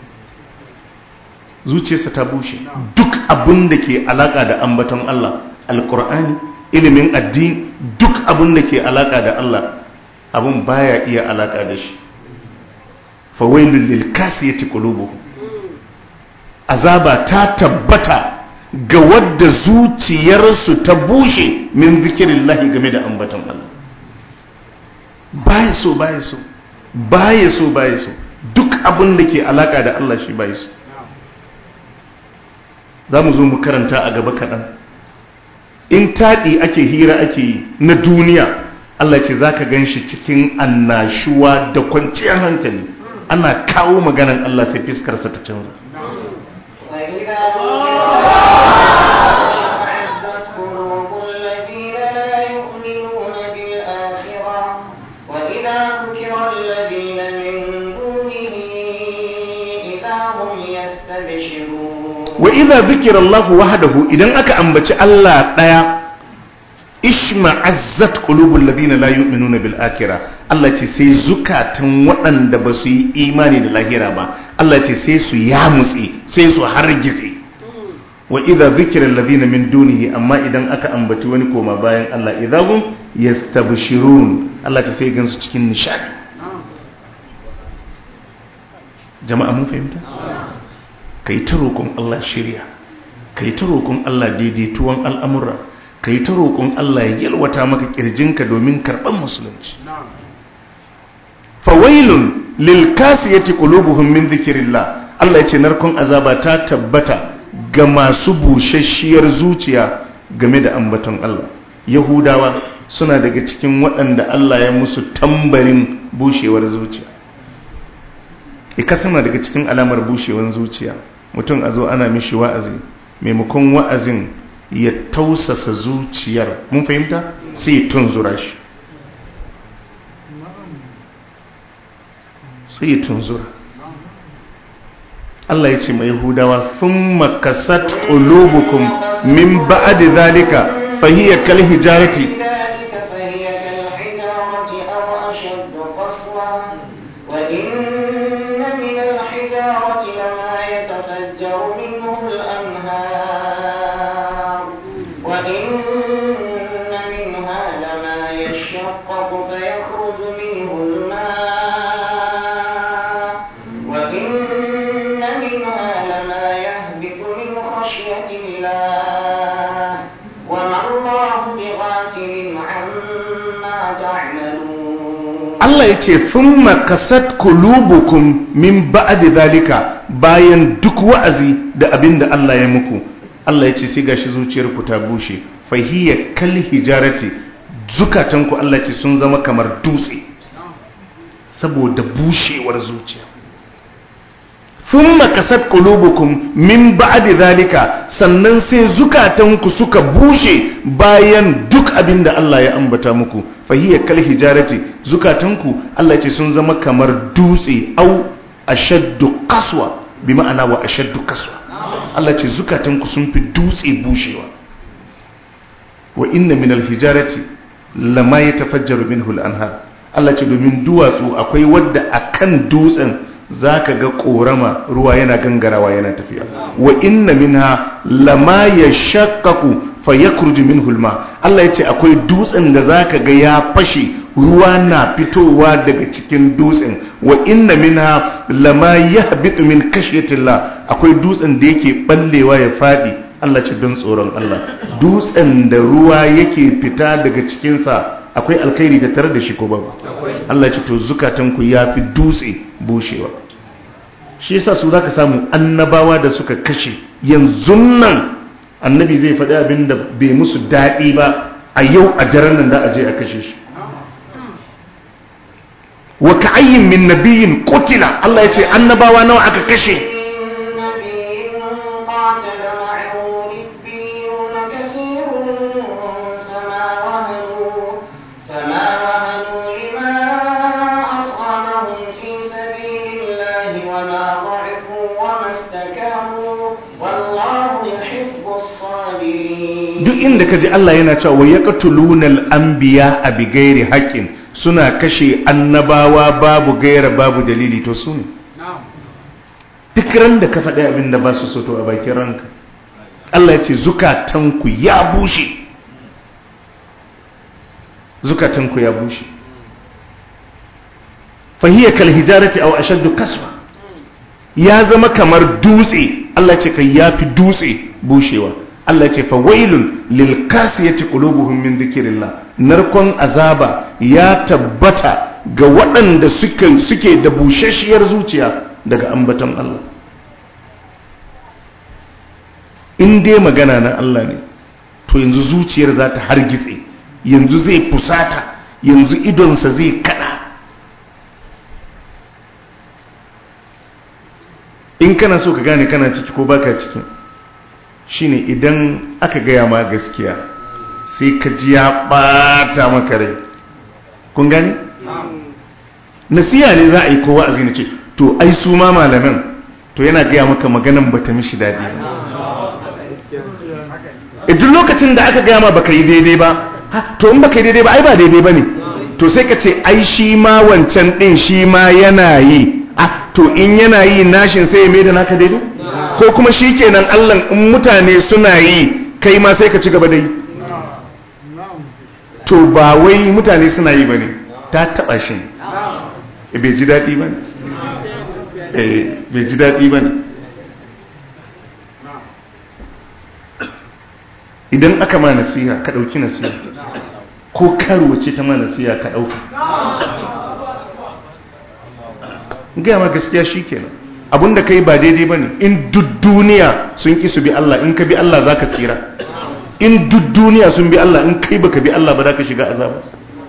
zuciyarsa ta bushe duk abin da ke alaka da ambaton Allah alqur'ani ilimin addini duk abin da ke alaka da Allah abin baya iya alaka da shi fa wailul lil qasiyati qulubuhum azaba ta tabbata ga wadda zuciyarsu ta bushe min zikirillahi game da ambaton Allah. Baya so baya so baya so baya so duk abin da ke alaka da Allah shi baya so. Za mu zo mu karanta a gaba kaɗan. In taɗi ake hira ake yi na duniya, Allah ce za ka gan shi cikin annashuwa da kwanciyar hankali. Ana kawo maganan Allah sai fiskarsa ta canza. Wa idza dhukira Allahu wahdahu, idan aka ambaci Allah daya, ishma'azzat qulubul ladina la yu'minuna bil akhirah. Allah ce sai zukatan waɗanda ba su yi imani da lahira ba, Allah ce sai su yamutse, sai su hargitse. Wa idza dhukira alladhina min dunihi, amma idan aka ambaci wani koma bayan Allah, idahum yastabshirun, Allah ce sai gansu cikin nishadi. Jama'a mun fahimta? Kai ta roƙon Allah shirya, kai ta roƙon Allah daidaituwan al'amura, kai ta roƙon Allah ya yalwata maka ƙirjinka domin karɓar musulunci. Fawailun lil kasiyati qulubuhum min dhikrillah, Allah ya ce narkon azaba ta tabbata ga masu bushashiyar zuciya game da ambaton Allah. Yahudawa suna daga cikin waɗanda Allah ya musu tambarin bushewar zuciya. Ika suna daga cikin alamar bushewar zuciya. Mutum a zo ana mishi wa'azi, maimakon wa'azin ya tausasa zuciyar, mun fahimta, sai ya tunzura shi, sai ya tunzura. Allah ya ce mai Yahudawa, thumma kasat qulubukum min ba'di zalika fa hiya kal hijarati Allah ya ce thumma kasat qulubukum min ba'di zalika, bayan duk wa'azi da abinda Allah ya muku, Allah ya ce sai gashi zuciyarku ta bushe, fa hiya kal hijarati, zukatanku Allah ya ce sun zama kamar dutse saboda bushewar zuciya. thumma kasat qulubukum min ba'di zalika, sannan sai zukatanku suka bushe bayan duk abinda Allah ya ambata muku, fa hiya kal hijarati, zukatanku Allah ya ce sun zama kamar dutse, au ashaddu qaswa, bi ma'ana wa ashaddu qaswa. Allah ya ce zukatanku sun fi dutse bushewa. Wa inna min al hijarati lama yatafajjaru minhu al anhar, Allah ya ce domin duwatsu akwai wadda akan dutsen zaka ga korama ruwa yana gangarawa yana tafiya. Wa inna minha lama yashaqqaqu fayakhruju minhu alma, Allah yace akwai dutsen da zaka ga ya fashe ruwa na fitowa daga cikin dutsen. Wa inna minha lama yahbitu min khashyatillah, akwai dutsen da yake ballewa ya fadi, Allah ce don tsoron Allah. Dutsen da ruwa yake fita daga cikin sa akwai alkhairi da tare da shi ko babu? Allah ce to zukatanku yafi dutse bushewa. Shi yasa su zaka samu annabawa da suka kashe, yanzu nan annabi zai faɗi abin da bai musu daɗi ba, a yau a daren nan da a je a kashe shi. Wa ka'ayyin min nabiyyin qutila, Allah ya ce annabawa nawa aka kashe. Duk inda ka ji Allah yana cewa ya qatulunal anbiya a bighairi haqqin, suna kashe annabawa babu gaira babu dalili, to su ne. Duk ran da ka faɗi abin da ba su so to a bakin ranka. Allah ya ce zukatanku ya bushe, zukatanku ya bushe. Fahiya kal hijarati aw ashaddu kaswa, ya zama kamar dutse. Allah ce kai yafi dutse bushewa. Allah ce fa wailun lil qasiyati qulubuhum min dhikrillah, narkon azaba ya tabbata ga waɗanda suke suke da bushashiyar zuciya daga ambaton Allah. In dai magana na Allah ne to yanzu zuciyar za ta hargitse, yanzu zai fusata, yanzu idonsa zai kada. In kana so ka gane kana ciki ko baka ciki shine idan aka gaya ma gaskiya sai ka ji ya bata maka rai. Kun gane? Nasiha ne za a yi kowa a zina ce to ai su ma malaman to yana gaya maka maganan bata mishi daɗi ba. Duk lokacin da aka gaya ma baka yi daidai ba, to in baka yi daidai ba ai ba daidai ba ne, to sai ka ce ai shi ma wancan ɗin shi ma yana yi, ah to in yana yi nashin sai ya mai da naka daidai, ko kuma shi kenan Allah in mutane suna yi kai ma sai ka ci gaba da yi. To ba wai mutane suna yi ba ne, ta taɓa shi ne, bai ji daɗi ba ne, bai ji daɗi ba ne. Idan aka ma nasiha ka ɗauki nasiha, ko karuwa ce ta ma nasiha ka ɗauka, gaya ma gaskiya shi kenan. Abinda ka yi ba daidai ba ne. In duk duniya sun ƙi su bi Allah, in ka bi Allah za ka tsira. In duk duniya sun bi Allah, in kai ba ka bi Allah ba za ka shiga azaba.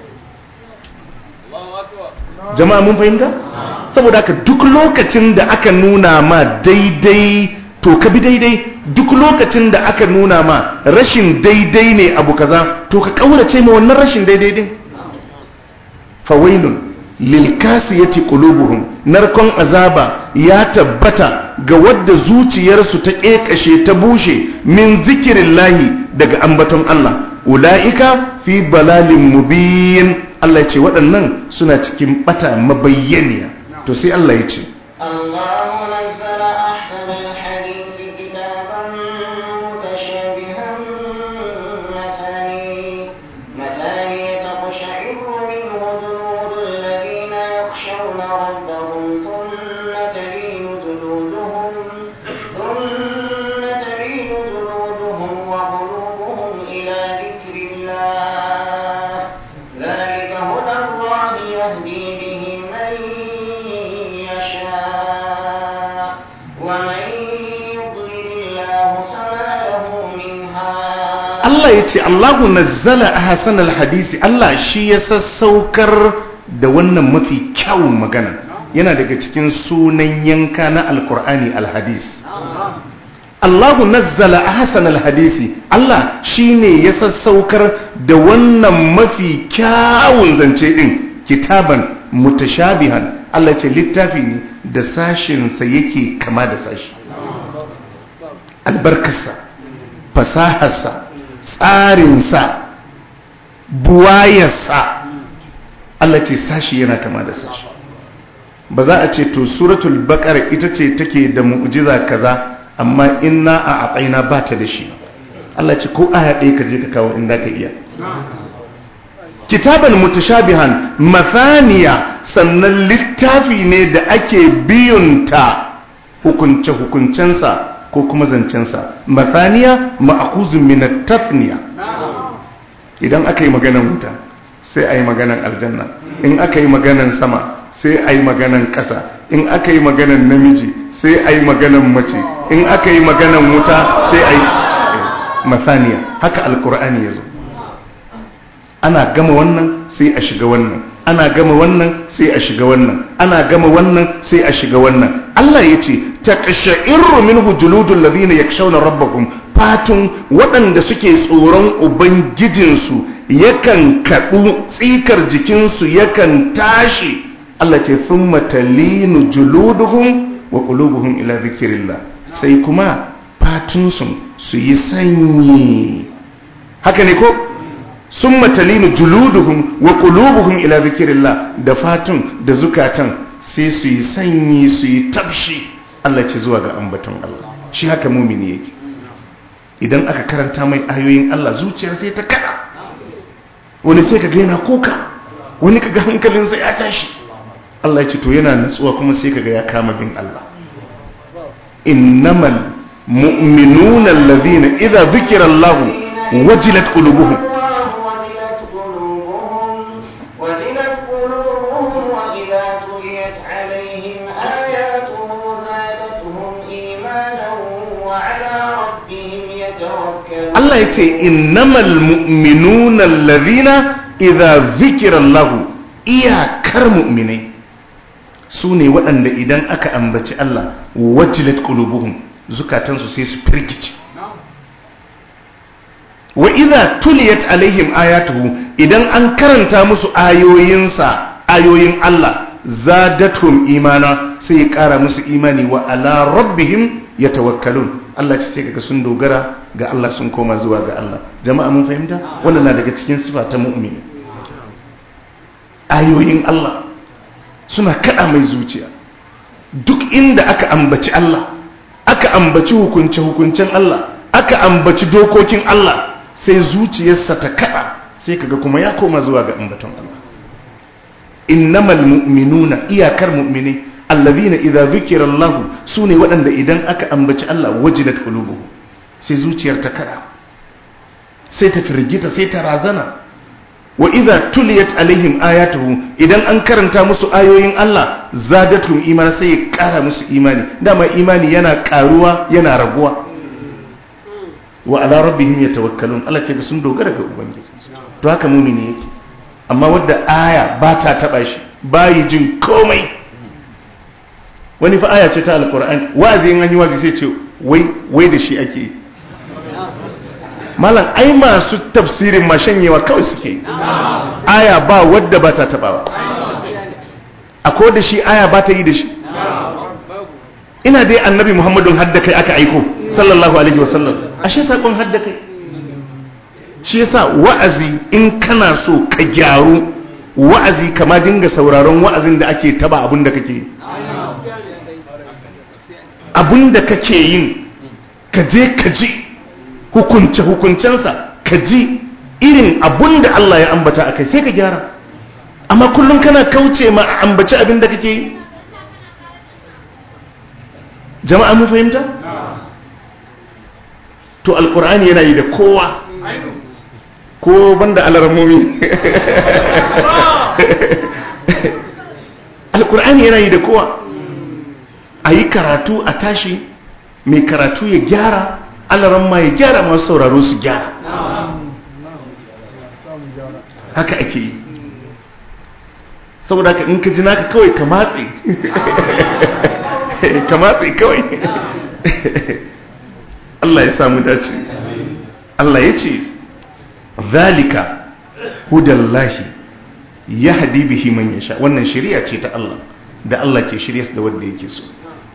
Jama'a mun fahimta? Saboda haka duk lokacin da aka nuna ma daidai to ka bi daidai, duk lokacin da aka nuna ma rashin daidai ne abu kaza to ka kaurace ma wannan rashin daidai din. Fawailun lil kasiyati qulubuhum, narkon azaba ya tabbata ga wadda zuciyarsu ta kekashe ta bushe min zikirillahi daga ambaton Allah. Ulaika fi dalalin mubin, Allah ya ce waɗannan suna cikin bata mabayyaniya. To sai Allah ya ce Allahu nazzala ahsanal hadisi kitaban mutashabihan mathani mathani taqsha'irru minhu juludul ladina yakhshawna rabbahum thumma talinu juluduhum thumma talinu juluduhum wa qulubuhum ila dhikrillah dhalika hudallahi yahdi bihi man Allah ya ce Allahu nazzala ahsanal hadisi, Allah shi ya sassaukar da wannan mafi kyawun magana. Yana daga cikin sunan yanka na alkur'ani alhadis. Allahu nazzala ahsanal hadisi, Allah shi ne ya sassaukar da wannan mafi kyawun zance din, kitaban mutashabihan. Allah ce littafi ne da sashinsa yake kama da sashi. Albarkarsa, fasaharsa, tsarinsa, buwayarsa, Allah ce sashi yana kama da sashi. Ba za a ce to suratul baqara ita ce take da mu'jiza kaza amma inna a aqaina ba ta da shi. Allah ce ko aya ɗaya ka je ka kawo inda ka iya. Kitaban mutashabihan mathaniya, sannan littafi ne da ake biyunta hukunce hukuncensa ko kuma zancensa. Mathaniya ma'khuzun min at-tathniya. Idan aka yi maganan wuta sai a yi maganan aljanna, in aka yi maganan sama sai a yi maganan ƙasa, in aka yi maganan namiji sai a yi maganan mace, in aka yi maganan wuta sai a yi mathaniya. Haka alkur'ani ya zo. Ana gama wannan sai a shiga wannan, ana gama wannan sai a shiga wannan, ana gama wannan sai a shiga wannan. Allah ya ce taqsha'irru minhu juludul ladina yakshawna rabbahum, fatun waɗanda suke tsoron ubangijinsu yakan kaɗu, tsikar jikinsu yakan tashi. Allah ce thumma talinu juluduhum wa qulubuhum ila dhikrillah, sai kuma fatunsu su yi sanyi. Haka ne ko? Summa talinu juluduhum wa qulubuhum ila dhikrillah, da fatun da zukatan sai su yi sanyi su yi tabshi. Allah ce zuwa ga ambaton Allah. Shi haka mumini yake. Idan aka karanta mai ayoyin Allah zuciyar sai ta kada. Wani sai ka ga yana kuka, wani ka ga hankalinsa ya tashi. Allah ya ce to yana nutsuwa kuma sai ka ga ya kama bin Allah. Innamal mu'minuna alladhina idza dhukira Allahu wajilat qulubuhum وجلت قلوبهم وجلت قلوبهم وإذا تليت عليهم آياته زادتهم إيمانا وعلى ربهم يتوكلون. Allah yace innamal mu'minuna alladhina idza dhukira Allahu, iyakar mu'minai su ne waɗanda idan aka ambaci Allah wajilat qulubuhum, zukatansu sai su firgice. Wa idza tuliyat alaihim ayatuhu, idan an karanta musu ayoyinsa ayoyin Allah zadatuhum imana, sai ya ƙara musu imani, wa ala rabbihim yatawakkalun. Allah ce sai kaga sun dogara ga Allah, sun koma zuwa ga Allah. Jama'a mun fahimta? Wannan na daga cikin sifa ta mu'mini. Ayoyin Allah suna kada mai zuciya. Duk inda aka ambaci Allah, aka ambaci hukunce hukuncen Allah, aka ambaci dokokin Allah, sai zuciyarsa ta kada, sai kaga kuma ya koma zuwa ga ambaton Allah. Innamal mu'minuna, iyakar mu'mini, allazina idza dhukira Allah, sune waɗanda idan aka ambaci Allah wajilat qulubuhum, sai zuciyar ta kada, sai ta firgita, sai ta razana. Wa idza tuliyat alaihim ayatuhu, idan an karanta musu ayoyin Allah zadatuhum imana, sai ya kara musu imani. Dama imani yana karuwa yana raguwa. Wa ala rabbihim yatawakkalun, Allah ce sun dogara ga ubangiji. To haka mumini yake. Amma wadda aya ba ta taba shi, bayi jin komai. Wani fa aya ce ta alqur'ani, wazi in an yi wazi sai ce wai wai da shi ake yi. Malam ai masu tafsirin ma shanyewa kawai suke. Aya ba wadda ba ta tabawa. Akwai da shi aya ba ta yi da shi. Ina dai annabi Muhammadun hadda kai aka aiko sallallahu alaihi wasallam, ashe sakon hadda kai. Shi yasa wa'azi in kana so ka gyaru, wa'azi kama dinga sauraron wa'azin da ake taba abin da kake yi. Abin da kake yin ka je ka ji hukunce hukuncensa, ka ji irin abin da Allah ya ambata akai, sai ka gyara. Amma kullum kana kauce ma a ambaci abin da kake yi. Jama'a mun fahimta? To alkur'ani yana yi da kowa, ko banda alarmomi. Alkur'ani yana yi da kowa. A yi karatu a tashi, mai karatu ya gyara, alaramma ya gyara, masu sauraro su gyara. Haka ake yi. Saboda ka in ka ji naka kawai ka matse. Ka matse kawai. Allah ya samu dace. Allah ya ce zalika hudallahi yahdi bihi man yasha. Wannan shari'a ce ta Allah da Allah ke shirye da wanda yake so.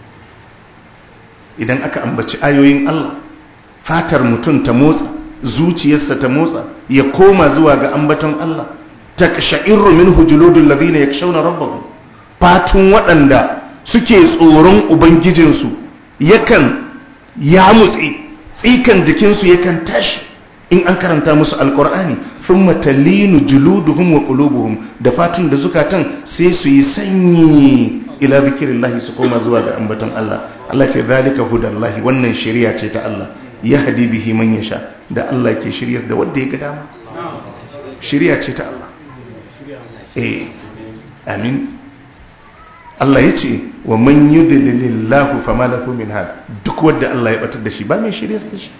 Idan aka ambaci ayoyin Allah, fatar mutum ta motsa, zuciyarsa ta motsa, ya koma zuwa ga ambaton Allah. Taksha'irru minhu juludul ladina yakshawna rabbahum, fatun waɗanda suke tsoron ubangijinsu yakan ya mutse, tsikan jikinsu yakan tashi in an karanta musu alkur'ani. Thumma talinu juluduhum wa qulubuhum, da fatun da zukatan sai su yi sanyi ila zikrillahi, su koma zuwa ga ambaton Allah. Allah ce zalika hudallahi, wannan shari'a ce ta Allah, yahdi bihi man yasha, da Allah ke shirya da wanda ya ga dama. Shari'a ce ta Allah. Eh, amin. Allah ya ce wa man yudlilillahu fama lahu min had, duk wanda Allah ya batar da shi ba mai shirya da shi.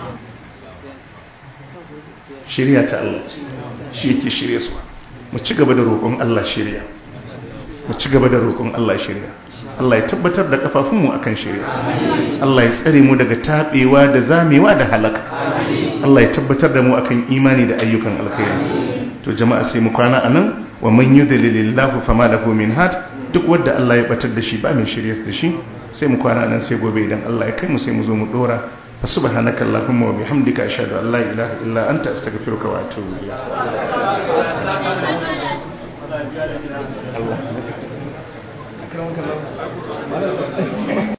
Shirya ta Allah ce, shi yake shirya su. Mu ci gaba da roƙon Allah shirya, mu ci gaba da roƙon Allah shirya. Allah ya tabbatar da kafafunmu akan shirya. Allah ya tsare mu daga tabewa da zamewa da halaka. Allah ya tabbatar da mu akan imani da ayyukan alkhairi. To jama'a sai mu kwana anan. Wa man yudlilillahu fama lahu min had, duk wanda Allah ya batar da shi ba mai shirye da shi. Sai mu kwana nan, sai gobe idan Allah ya kai mu sai mu zo mu dora. Fa subhanaka allahumma wa bihamdika ashhadu an la ilaha illa anta astaghfiruka wa atubu ilayk. Allah